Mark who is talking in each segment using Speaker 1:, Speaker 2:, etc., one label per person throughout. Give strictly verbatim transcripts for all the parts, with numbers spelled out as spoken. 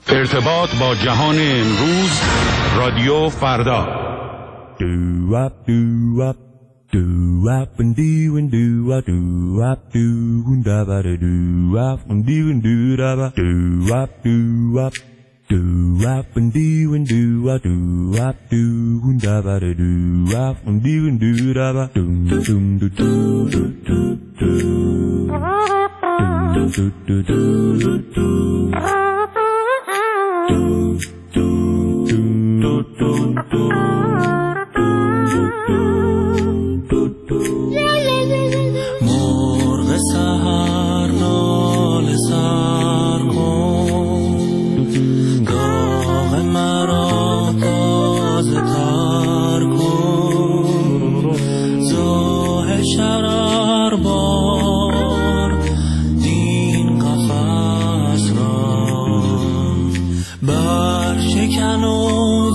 Speaker 1: ارتباط با جهان امروز، رادیو فردا.
Speaker 2: Do up do up do up and do and do up do up do and da ba do up and do and do da ba do up do up do up and do and do up do up do and da ba do up and do and do da ba do do do do do do do do do do do
Speaker 3: مرغ سحر ناله سر کن، داغ مرا تازه تر کن، زاه شرر بار دین قفس را برشکن و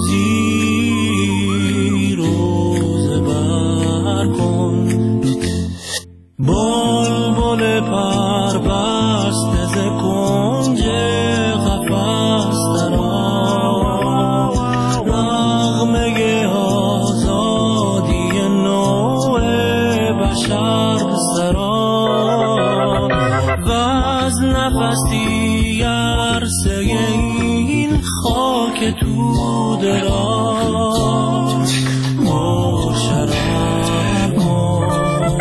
Speaker 3: زیر و زبر کن. بلبل پر بسته ز کنج قفس درآ، نغمه آزادی نوع بشر سرا، و از نفسی عرصه این خاک توده را شرار کن،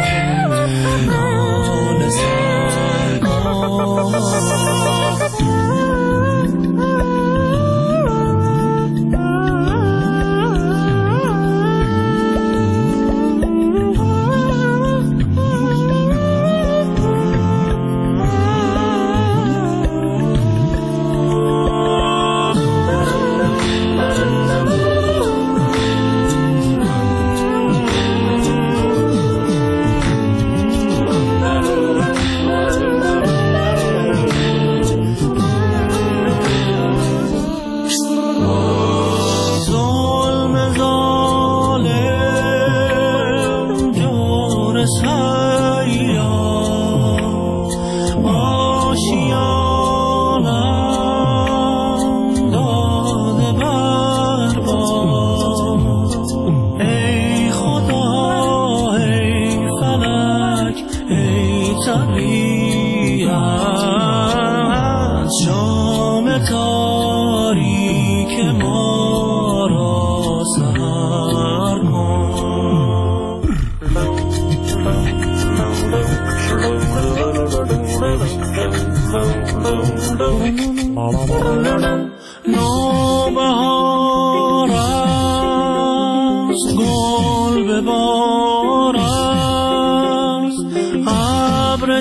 Speaker 3: ناله سر کن. نوبهار است، گل به بار است، ابر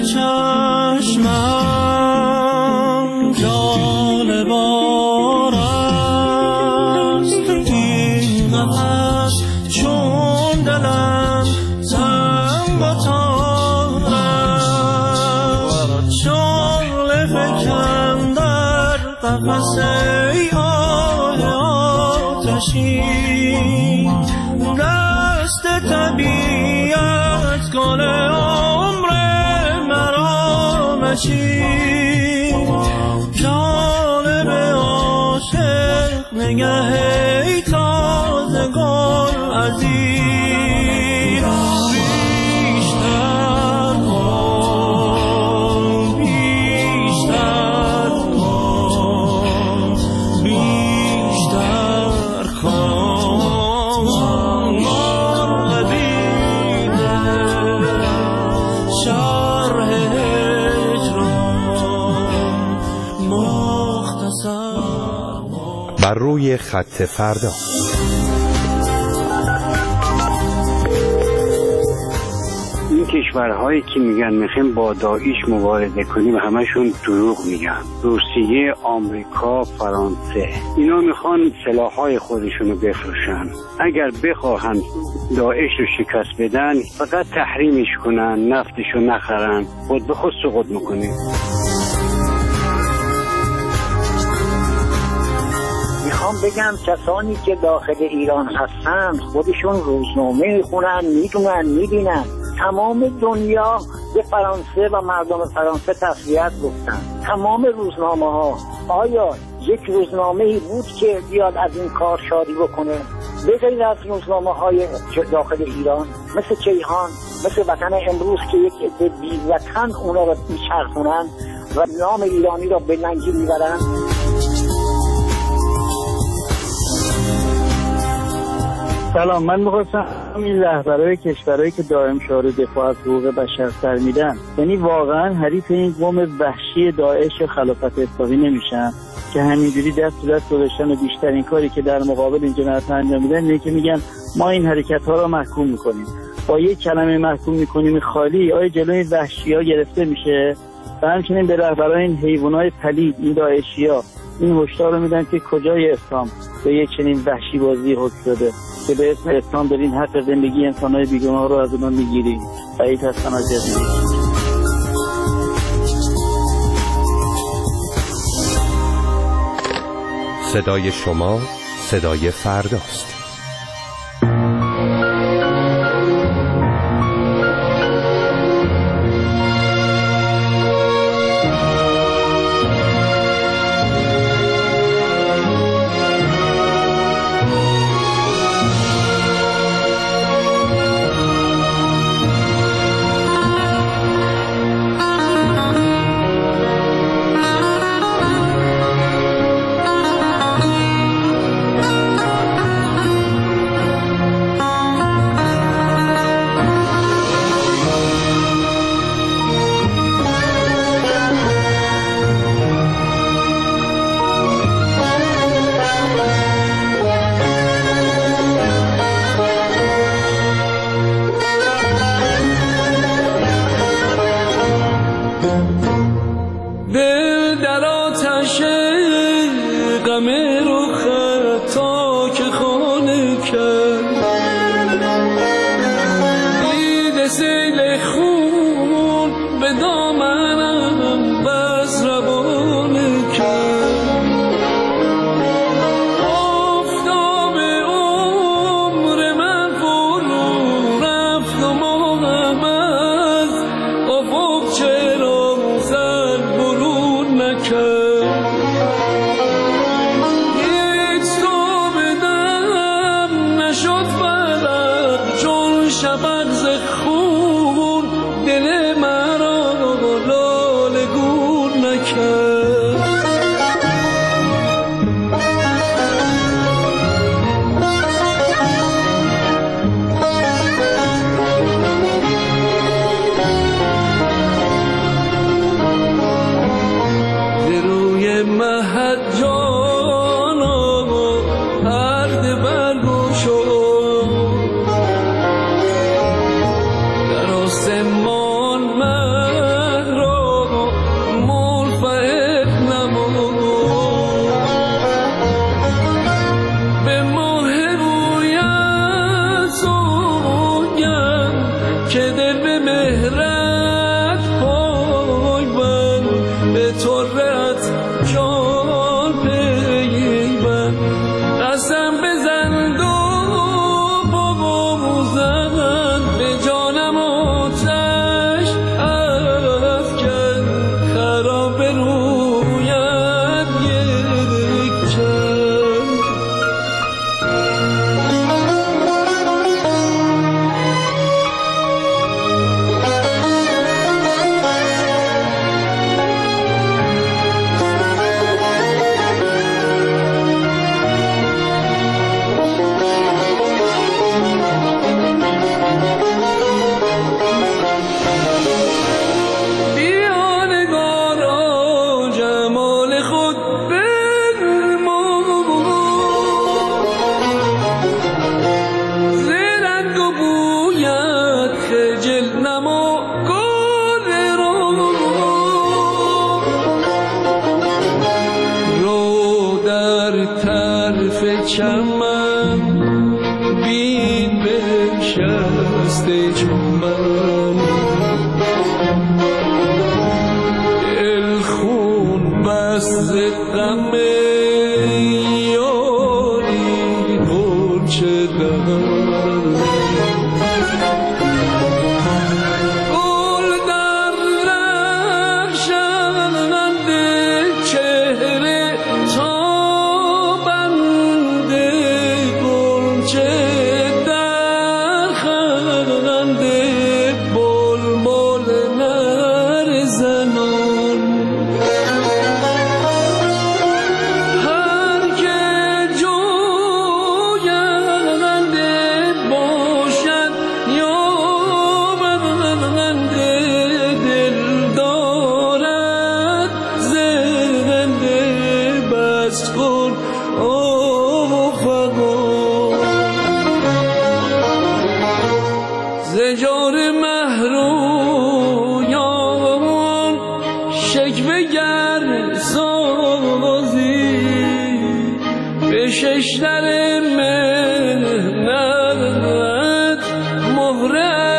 Speaker 3: چشمم جالبار است. این قفس چون دلم زنگ و تار است، شعله فکن در قفس ای آه آتشین، دست طبیعت گل عمر مرا مچین. جانب عاشق نگه ای تازه گل عزیز، بیشتر کن بیشتر کن بیشتر کن. مرغ بیده شرح هجران مختصر
Speaker 4: بر روی خط فردا.
Speaker 5: این کشورهایی که میگن میخوایم با داعش مبارزه کنیم همشون دروغ میگن. روسیه، آمریکا، فرانسه اینا میخوان سلاحهای خودشونو بفروشن. اگر بخواهن داعش رو شکست بدن فقط تحریمش کنن، نفتشو نخرن، خود به خود سقوط میکنه.
Speaker 6: میخوام بگم کسانی که داخل ایران هستن خودشون روزنامه میخونن، میدونن، میبینن. تمام دنیا به فرانسه و مردم فرانسه تسلیت گفتن. تمام روزنامه ها. آیا یک روزنامه‌ای بود که بیاد از این کار شادی بکنه، به غیر از روزنامه های داخل ایران مثل کیهان، مثل وطن امروز که یک عده بی‌وطن اونا رو میچرخونن و نام ایرانی را به ننگی میبرن.
Speaker 7: سلام، من می‌خواستم این رهبرای کشورهایی که دائم شعار دفاع از حقوق بشر سر میدن، یعنی واقعا حریف این قوم وحشی داعش و خلافت اسلامی نمیشن که همینجوری دست تو دست گذاشتن و بیشترین کاری که در مقابل این جنایت انجام میدن اینه که میگن ما این حرکت‌ها را محکوم میکنیم. با یک کلمه محکوم میکنیم خالی آیا جلوی وحشی‌ها گرفته میشه؟ و همچنین به رهبرای این حیوانات پلید، این داعشی‌ها، این هشدار رو میدن که کجای اسلام به یک چنین وحشی بازی حکم شده که به اسم اسلام دارین حق زندگی انسان‌های بیگناه رو از اونها میگیرین. بعید هستن از جدید.
Speaker 4: صدای شما صدای فرداست.
Speaker 3: چهره تا ششدر مهنت مهر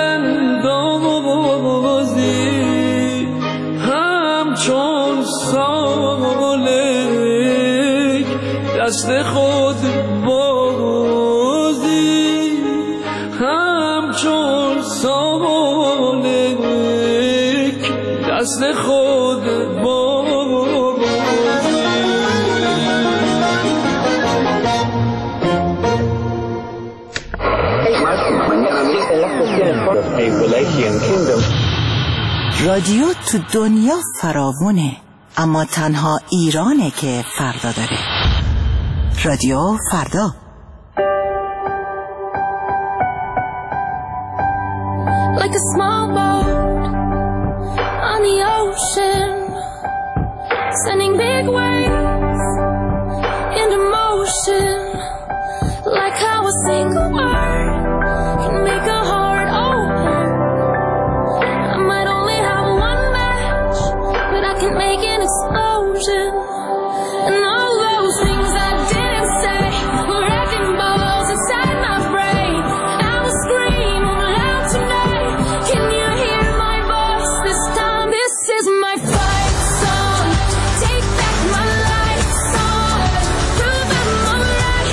Speaker 3: اندازی همچون سالک دست خود بازی همچون سالک دست خود بازی.
Speaker 8: رادیو تو دنیا فراوونه، اما تنها ایرانه که فردا داره. رادیو فردا.
Speaker 9: Like a small boat on the ocean, sending big waves into motion. Like how a single word can make a heart open. I might only have one match, but I can make an explosion. And all those things I didn't say were wrecking balls inside my brain. I will scream loud tonight. Can you hear my voice this time? This is my fight song. Take back my life song. Prove I'm alright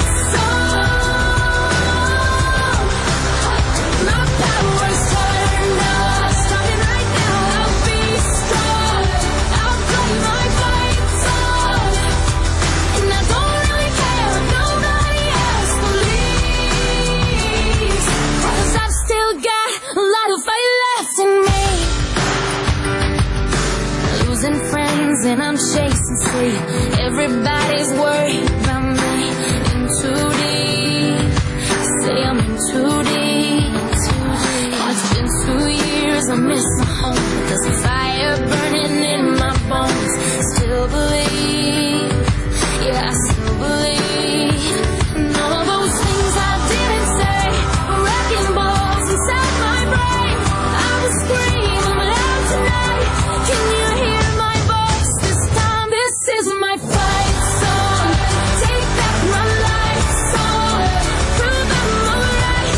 Speaker 9: song. My power's turned up. Starting right now, I'll be strong. I'll play my fight song. And I don't really care if nobody else believes. 'Cause I've still got a lot of fight left in me. Losing friends and I'm chasing sleep. Everybody's worried about me. In too deep. Say I'm in too deep. It's been two years, I miss my home. There's a fire burning in my bones. Still believe. Yeah, I still believe. And all those things I didn't say were wrecking balls inside my brain. I will scream loud tonight. Can you hear my voice this time? This is my fight song. Take back my life song. Prove I'm alright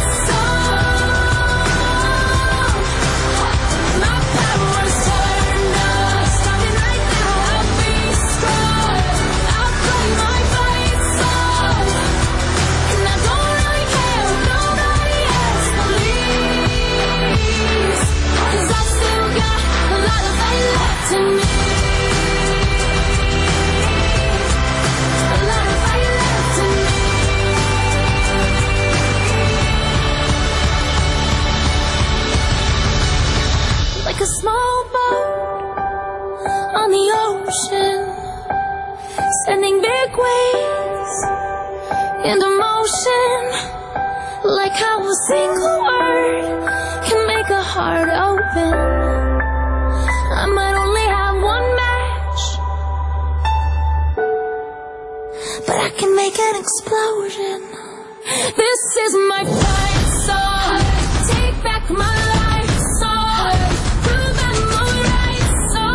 Speaker 9: song. My power's turned up. Starting right now, I'll be strong. I'll play my fight song. And I don't really care if nobody else believes. 'Cause I've still got a lot of fight left in me. A lot of fight left in me. Like a small boat on the ocean, sending big waves into motion. Like how a single word can make a heart open. I might only have one match, but I can make an explosion. This is my fight song. Take back my life song. Prove I'm alright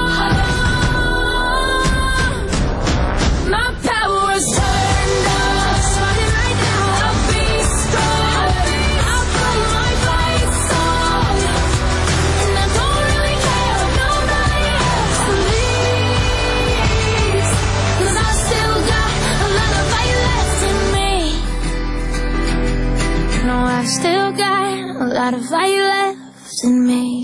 Speaker 9: song. My power's turned up. Starting right now, I'll be strong. I'll play my fight song. And I don't really care if nobody else believes. 'Cause I still got a lot of fight left in me. No, I've still got a lot of fight left in me.